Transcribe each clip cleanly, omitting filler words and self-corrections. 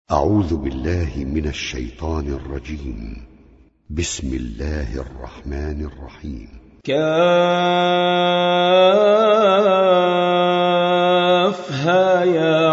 أعوذ بالله من الشيطان الرجيم. بسم الله الرحمن الرحيم. كافها يا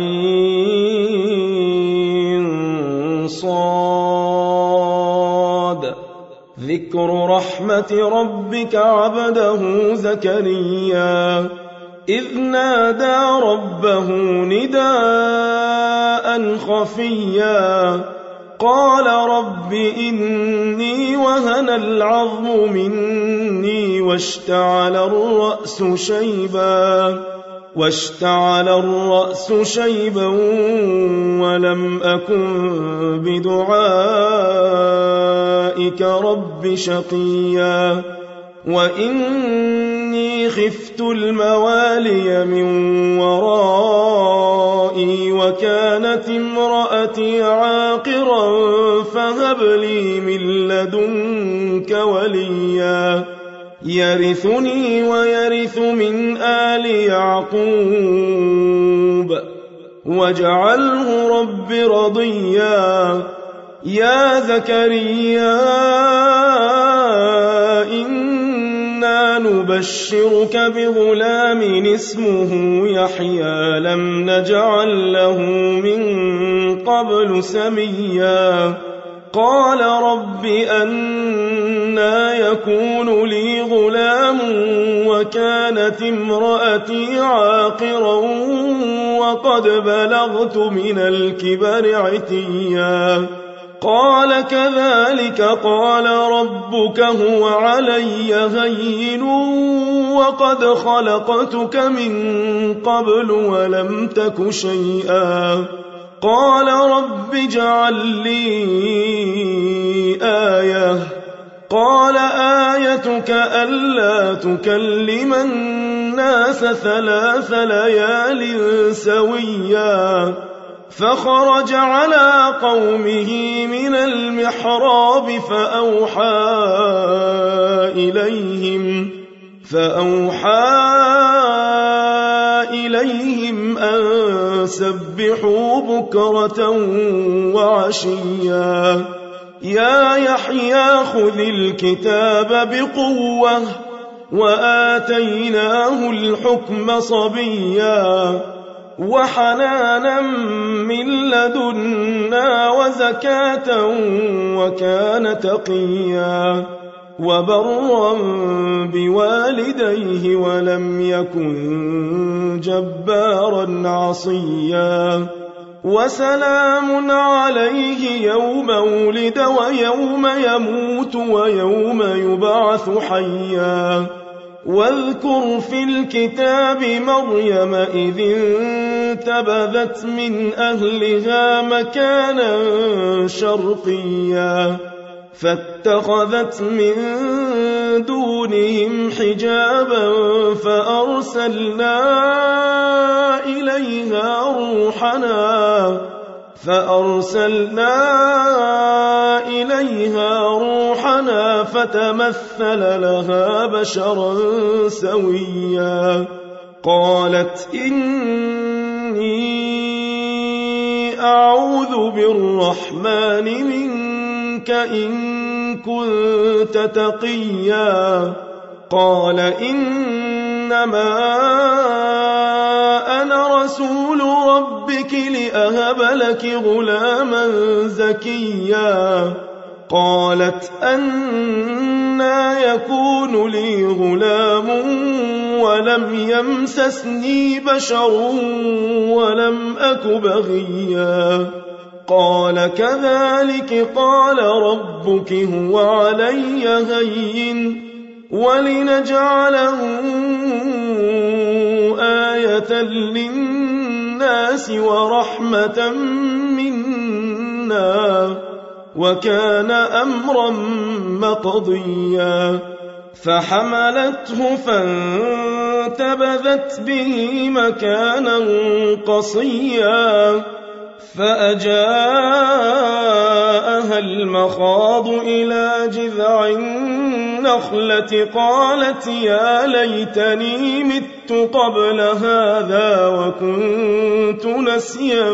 عين صاد. ذكر رحمة ربك عبده زكريا إذ نادى ربه نداء خفيا قال رب إني وهن العظم مني واشتعل الرأس شيبا ولم أكن بدعائك رب شقيا وإني خفت الموالي من ورائي وكانت امرأتي عاقرا فهب لي من لدنك وليا يرثني ويرث من آل يعقوب واجعله رب رضيا. يا زكريا إنا نبشرك بغلام اسمه يحيى لم نجعل له من قبل سميا قال رب أنى يكون لي غلام وكانت امرأتي عاقرا وقد بلغت من الكبر عتيا قال كذلك قال ربك هو علي هين وقد خلقتك من قبل ولم تك شيئا قال رب اجعل لي آية قال آيتك ألا تكلم الناس 3 ليال سويا فخرج على قومه من المحراب فأوحى إليهم أن سبحوا بكرة وعشيا يا يحيى خذ الكتاب بقوة وآتيناه الحكم صبيا وحنانا من لدنا وزكاة وكان تقيا وبرا بوالديه ولم يكن جبارا عصيا وسلام عليه يوم ولد ويوم يموت ويوم يبعث حيا واذكر في الكتاب مريم إذ انتبذت من أهلها مكانا شرقيا فاتخذت من دونهم حجابا فأرسلنا إليها روحنا فتمثل لها بشرا سويا قالت إني أعوذ بالرحمن منك إن كنت تقيا قال إنما أنا رسول ربك لأهب لك غلاما زكيا قالت أنى يكون لي غلام ولم يمسسني بشر ولم أك بغيا قال كذلك قال ربك هو علي هين ولنجعله آية للناس ورحمة منا وكان أمرا مقضيا فحملته فانتبذت به مكانا قصيا فأجاءها المخاض إلى جذع النخلة النخلة قالت يا ليتني مت قبل هذا وكنت نسيا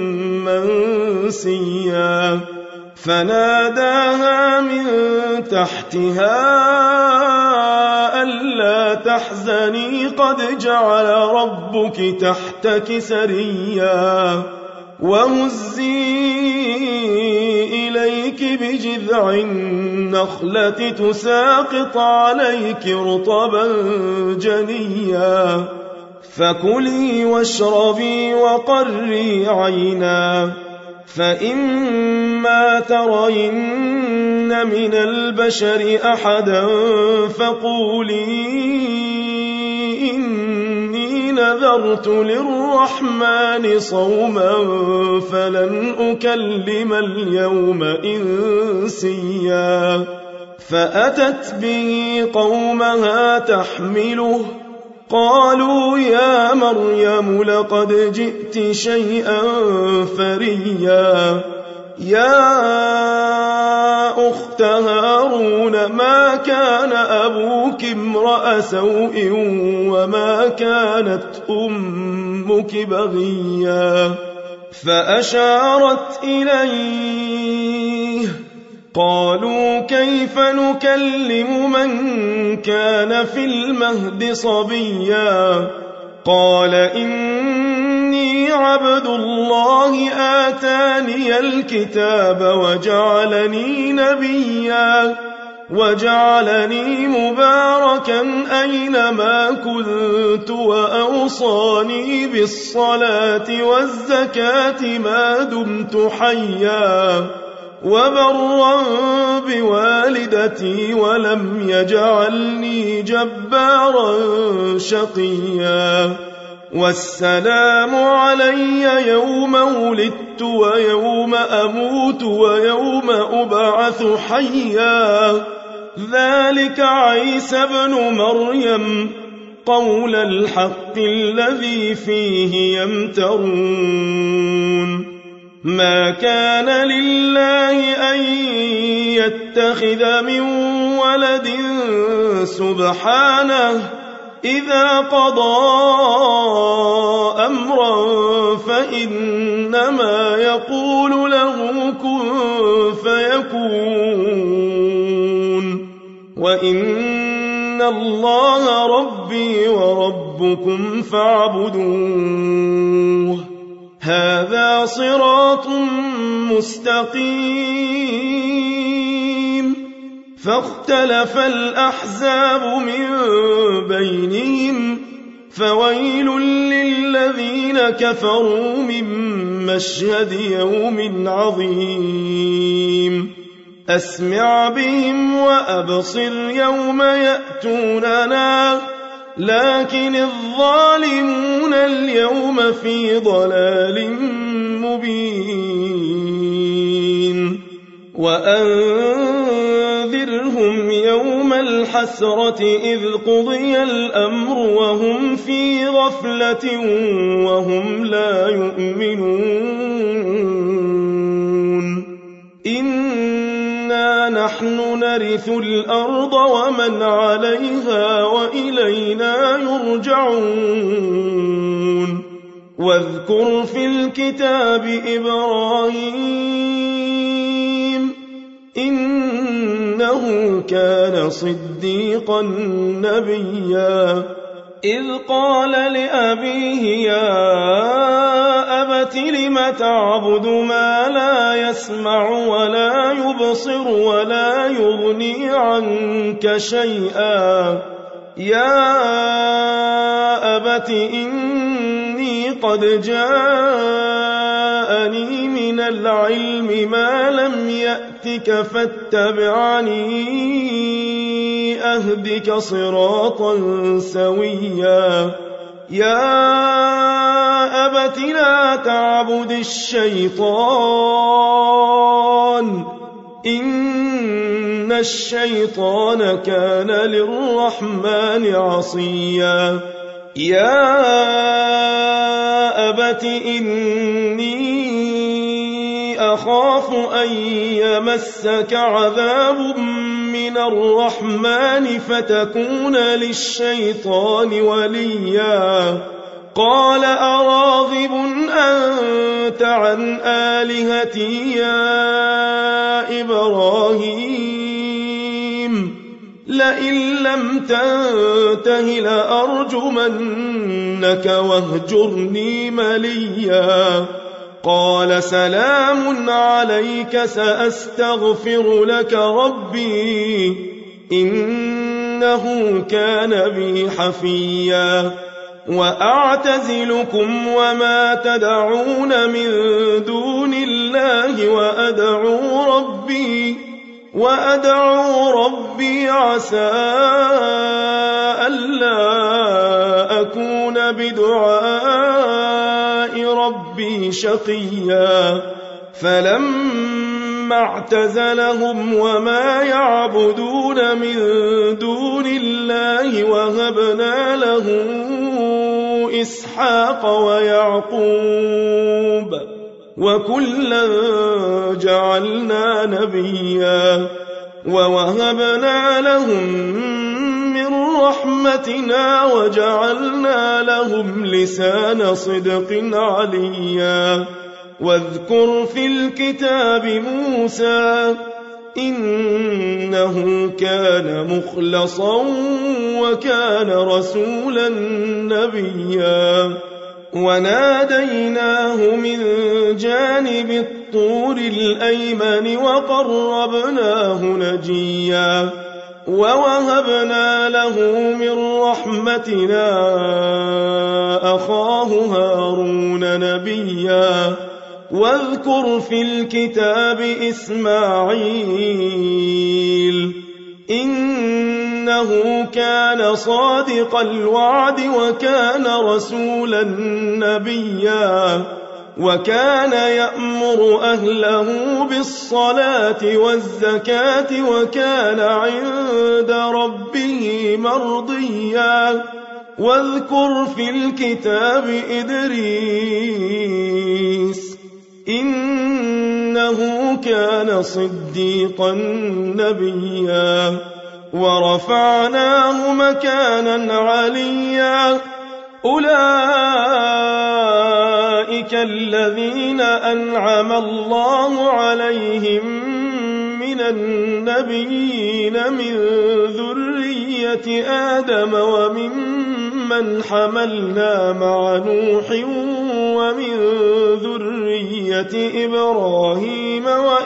منسيا فناداها من تحتها ألا تحزني قد جعل ربك تحتك سريا وهزي إليك بجذع النخلة تساقط عليك رطبا جنيا فكلي واشربي وقري عينا فإما ترين من البشر أحدا فقولي إني نذرت للرحمن صوما فلن أكلم اليوم إنسيا فأتت به قومها تحمله قالوا يا مريم لقد جئت شيئا فريا يا أخت هارون ما كان أبوك امرأ سوء وما كانت أمك بغيا فأشارت إليه قالوا كيف نكلم من كان في المهد صبيا قال إني عبد الله آتاني الكتاب وجعلني نبيا وجعلني مباركا أينما كنت وأوصاني بالصلاة والزكاة ما دمت حيا وبرا بوالدتي ولم يجعلني جبارا شقيا والسلام علي يوم ولدت ويوم أموت ويوم أبعث حيا ذلك عيسى ابن مريم قول الحق الذي فيه يمترون ما كان لله أن يتخذ من ولد سبحانه إذا قضى أمرا فإنما يقول له كن فيكون وإن الله ربي وربكم فاعبدوه هذا صراط مستقيم فاختلف الأحزاب من بينهم فويل للذين كفروا من مشهد يوم عظيم أسمع بهم وأبصر يوم يأتوننا لكن الظالمون اليوم في ضلال مبين وأنذرهم يوم الحسرة إذ قضي الأمر وهم في غفلة وهم لا يؤمنون إنا نحن نرث الأرض ومن عليها وإلينا يرجعون واذكر في الكتاب إبراهيم إنه كان صديقا نبيا إذ قال لأبيه يا أبت لم تعبد ما لا يسمع ولا يبصر ولا يغني عنك شيئا يا أبت إني قد جاءني من العلم ما لم يأتك فاتبعني أهدك صراطا سويا يا أبت لا تعبد الشيطان إن الشيطان كان للرحمن عصيا يا أبت إني أخاف أن يمسك عذاب من الرحمن فتكون للشيطان وليا قال أراغب أنت عن آلهتي يا إبراهيم لئن لم تنته لأرجمنك واهجرني مليا قال سلام عليك سأستغفر لك ربي إنه كان بي حفيا وأعتزلكم وما تدعون من دون الله وأدعو ربي عسى ألا أكون بدعاء ربي شقيا فلما اعتزلهم وما يعبدون من دون الله وهبنا له إسحاق ويعقوب وكلا جعلنا نبيا ووهبنا لهم من رحمتنا وجعلنا لهم لسان صدق عليا واذكر في الكتاب موسى إنه كان مخلصا وكان رسولا نبيا وناديناه من جانب الطور الأيمن وقربناه نجيا ووهبنا له من رحمتنا أخاه هارون نبيا واذكر في الكتاب إسماعيل إنه كان صادق الوعد وكان رسولا نبيا وكان يأمر أهله بالصلاة والزكاة وكان عند ربه مرضيا واذكر في الكتاب إدريس إنه كان صديقا نبيا ورفعناه مكانا عليا أولئك الذين أنعم الله عليهم من النبيين من ذرية آدم وممن حملنا مع نوح ومن ذرية إبراهيم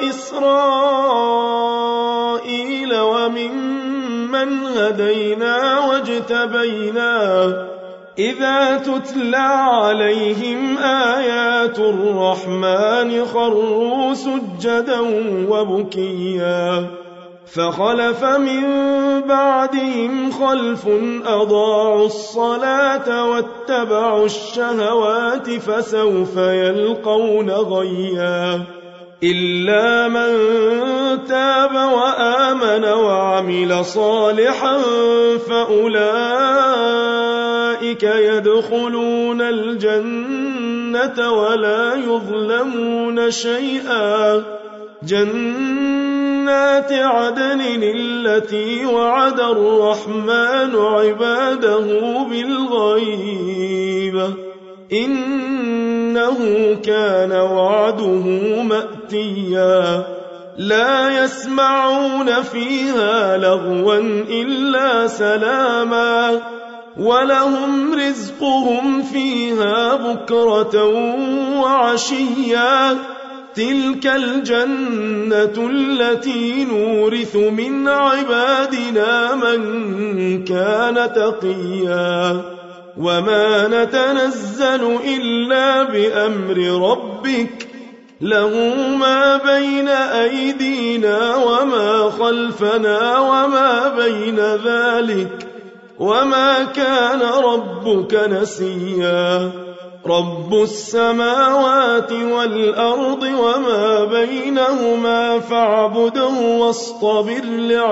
وإسرائيل وممن هدينا واجتبينا إذا تتلى عليهم آيات الرحمن خروا سجدا وبكيا فخلف من بعدهم خلف أضاعوا الصلاة واتبعوا الشهوات فسوف يلقون غيا إلا من تاب وآمن وعمل صالحا فأولئك يدخلون الجنة ولا يظلمون شيئا جنات عدن التي وعد الرحمن عباده بالغيب إنه كان وعده مأتيا لا يسمعون فيها لغوا إلا سلاما ولهم رزقهم فيها بكرة وعشيا تلك الجنة التي نورث من عبادنا من كان تقيا وما نتنزل إلا بأمر ربك له ما بين أيدينا وما خلفنا وما بين ذلك وما كان ربك نسيا رب السماوات والأرض وما بينهما فاعبده واصطبر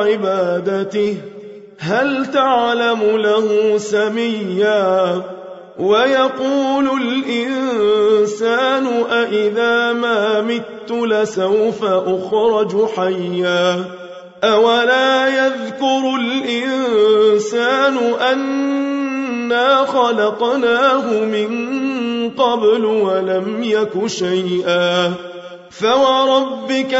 لعبادته هل تعلم له سميا ويقول الإنسان أإذا ما مت لسوف أخرج حيا أولا يذكر الإنسان أنا خلقناه من قبل ولم يك شيئا فوربك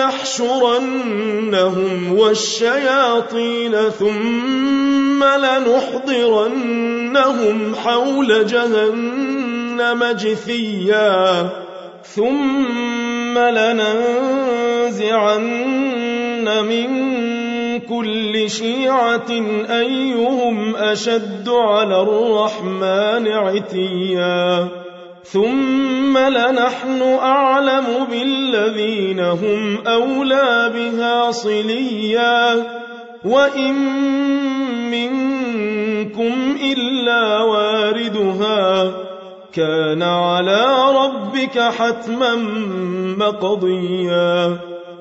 لنحشرنهم والشياطين ثم لنحضرنهم حول جهنم جثيا ثم لننزعن من كل شيعة أيهم أشد على الرحمن عتيا ثم لنحن أعلم بالذين هم أولى بها صليا وإن منكم إلا واردها كان على ربك حتما مقضيا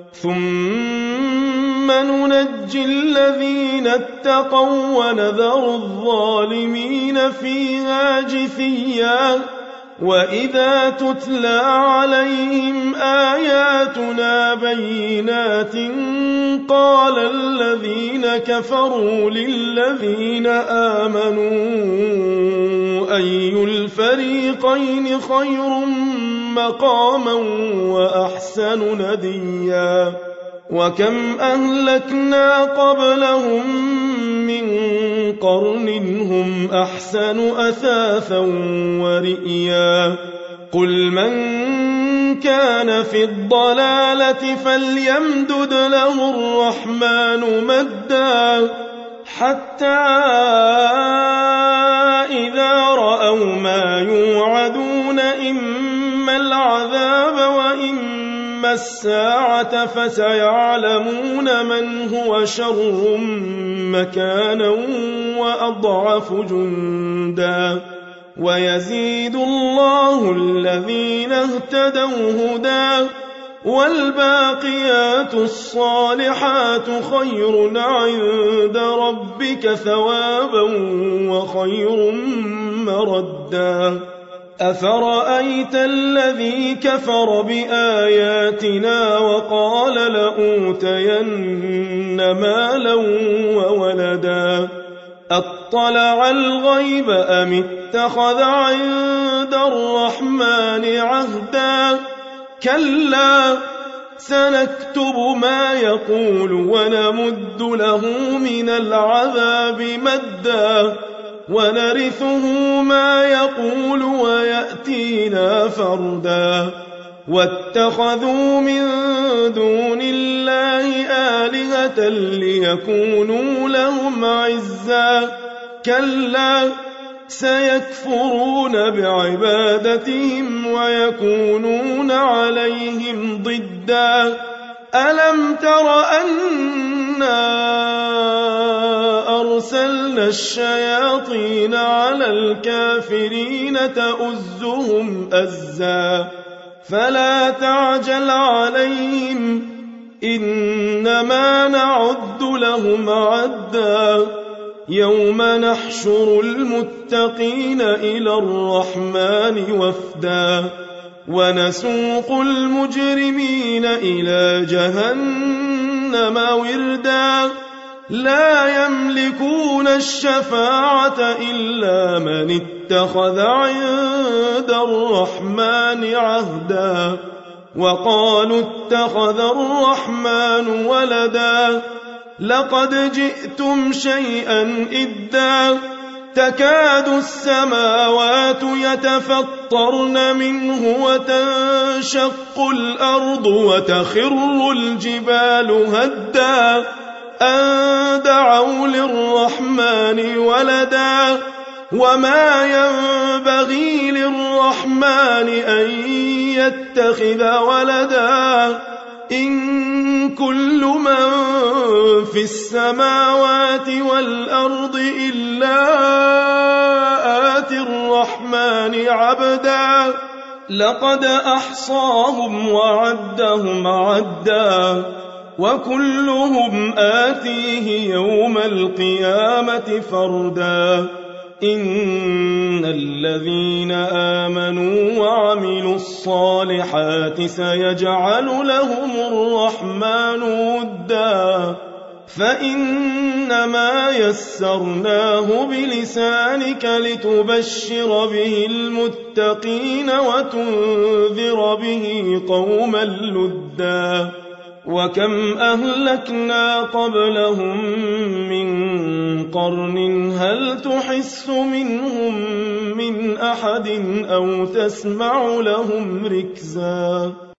ثم ننجي الذين اتقوا ونذر الظالمين فيها جثيا وإذا تتلى عليهم آياتنا بينات قال الذين كفروا للذين آمنوا أي الفريقين خير مقاما وأحسن نديا وكم أهلكنا قبلهم من قرن هم أحسن أثاثا ورئيا قل من كان في الضلالة فليمدد له الرحمن مدا حتى إذا رأوا ما يوعدون إما العذاب وإما الساعة فسيعلمون من هو شر مكانا وأضعف جندا ويزيد الله الذين اهتدوا هدى والباقيات الصالحات خير عند ربك ثوابا وخير مردا أفرأيت الذي كفر بآياتنا وقال لأوتين مالا وولدا أطلع الغيب أم اتخذ عند الرحمن عهدا كلا سنكتب ما يقول ونمد له من العذاب مدا ونرثه ما يقول ويأتينا فردا واتخذوا من دون الله آلهة ليكونوا لهم عزا كلا سيكفرون بعبادتهم ويكونون عليهم ضدا ألم تر أنا أرسلنا الشياطين على الكافرين تؤزهم أزا فلا تعجل عليهم إنما نعد لهم عدا يوم نحشر المتقين إلى الرحمن وفدا ونسوق المجرمين إلى جهنم وردا لا يملكون الشفاعة إلا من اتخذ عند الرحمن عهدا وقالوا اتخذ الرحمن ولدا لقد جئتم شيئا إدا تكاد السماوات يتفطرن منه وتنشق الأرض وتخر الجبال هدا أن دعوا للرحمن ولدا وما ينبغي للرحمن أن يتخذ ولدا إن كل من في السماوات والأرض إلا آتي الرحمن عبدا لقد أحصاهم وعدهم عدا وكلهم آتيه يوم القيامة فردا إن الذين آمنوا وعملوا الصالحات سيجعل لهم الرحمن ودا فإنما يسرناه بلسانك لتبشر به المتقين وتنذر به قوما لدا وكم أهلكنا قبلهم من قرن هل تحس منهم من أحد أو تسمع لهم ركزا